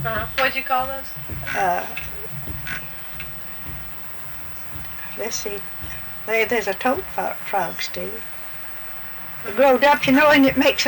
What'd you call those? Uh, let's see. There's a toad frog stew. It grows up, you know, and it makes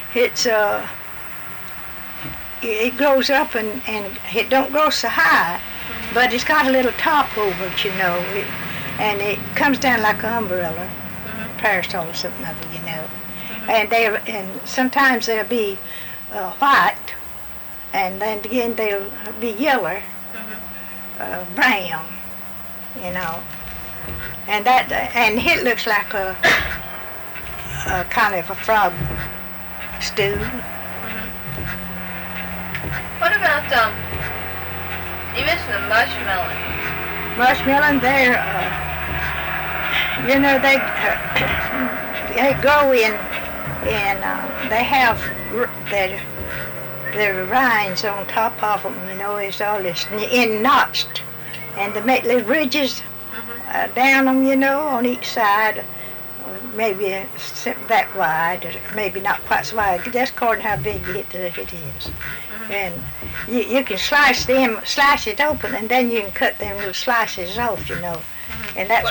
it grows up and it don't grow so high, but it's got a little top over it, you know, and it comes down like an umbrella, parasol or something of it, you know. And sometimes they'll be white, and then again they'll be yellow, brown, you know. And it looks like a kind of a frog stew. What about, you mentioned the mushmelon. Mushmelon, you know, they grow they have their rinds on top of them, you know, it's all this in notched. And they make little ridges down them, you know, on each side. Maybe that wide, or maybe not quite so wide, just according to how big it is. And you can slice it open, and then you can cut them little slices off, you know. And that's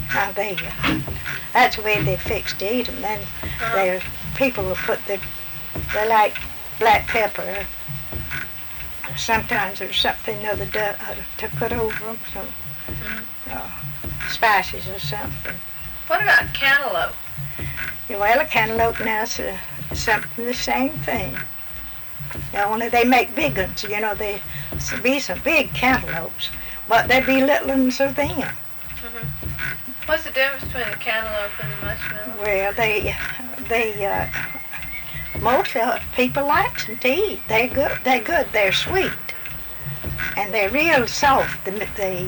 the way they fix to eat them. Then people will put they like black pepper. Sometimes there's something other to put over them, some spices or something. What about cantaloupe? Well, a cantaloupe now is something the same thing. Only they make big ones, you know. There be some big cantaloupes, but there be little ones of them. What's the difference between the cantaloupe and the mushmelon? Well, most people like them to eat. They're good. They're sweet, and they're real soft. The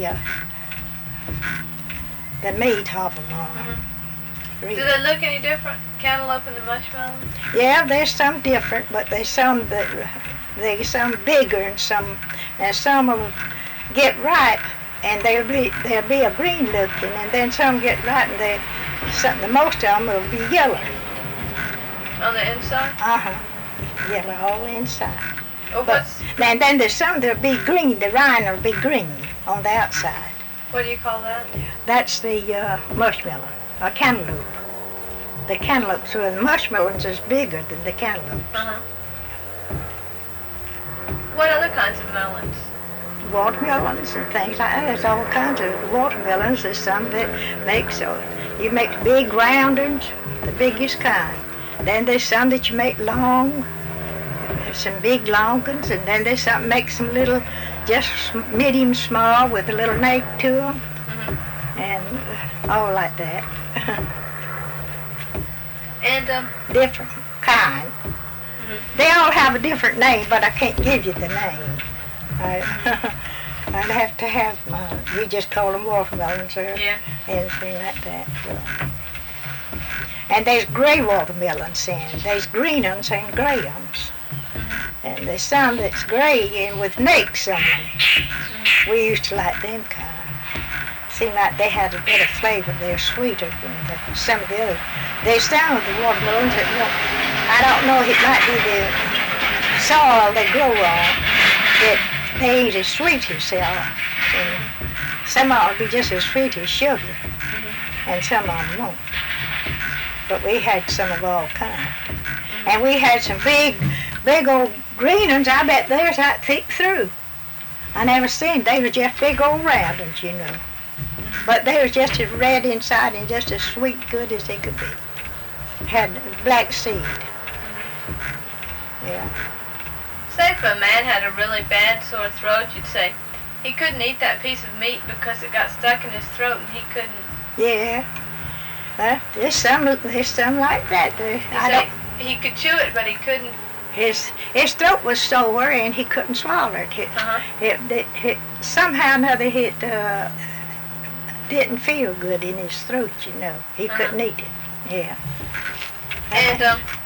meat of them are. Do they look any different, cantaloupe and the mushmelon? Yeah, there's some different, but there's some bigger and some will get ripe and they'll be a green looking, and then some get ripe and the most of them will be yellow. On the inside? Yellow all inside. Oh, and then there's some that'll be green. The rind will be green on the outside. What do you call that? That's the mushmelon, a cantaloupe. The cantaloupe, so the mushmelons is bigger than the cantaloupes. What other kinds of melons? Watermelons and things like that. There's all kinds of watermelons. There's some that you make big round ones, the biggest kind. Then there's some that you make long. There's some big long ones, and then there's some makes them little, just medium small with a little neck to them, and all like that. And different kind. They all have a different name, but I can't give you the name. I'd have to have you just call them watermelons or anything like that. So. And there's gray watermelons and there's green ones and gray ones. And there's some that's gray and with necks on them. We used to like them kind. Seemed like they had a better flavor. They're sweeter than some of the others. There's some of the watermelons that I don't know, it might be the soil they grow on, that they ain't as sweet as they are. And some of them will be just as sweet as sugar, and some of them won't. But we had some of all kinds. And we had some big old green ones. I bet theirs that thick through. I never seen. They were just big old round ones, you know. But they was just as red inside and just as sweet good as they could be. Had black seed. Yeah. Say if a man had a really bad sore throat, you'd say he couldn't eat that piece of meat because it got stuck in his throat and he couldn't. Yeah. There's some like that. He could chew it, but he couldn't. His throat was sore and he couldn't swallow it. It somehow or another didn't feel good in his throat, you know. He couldn't eat it. Yeah. And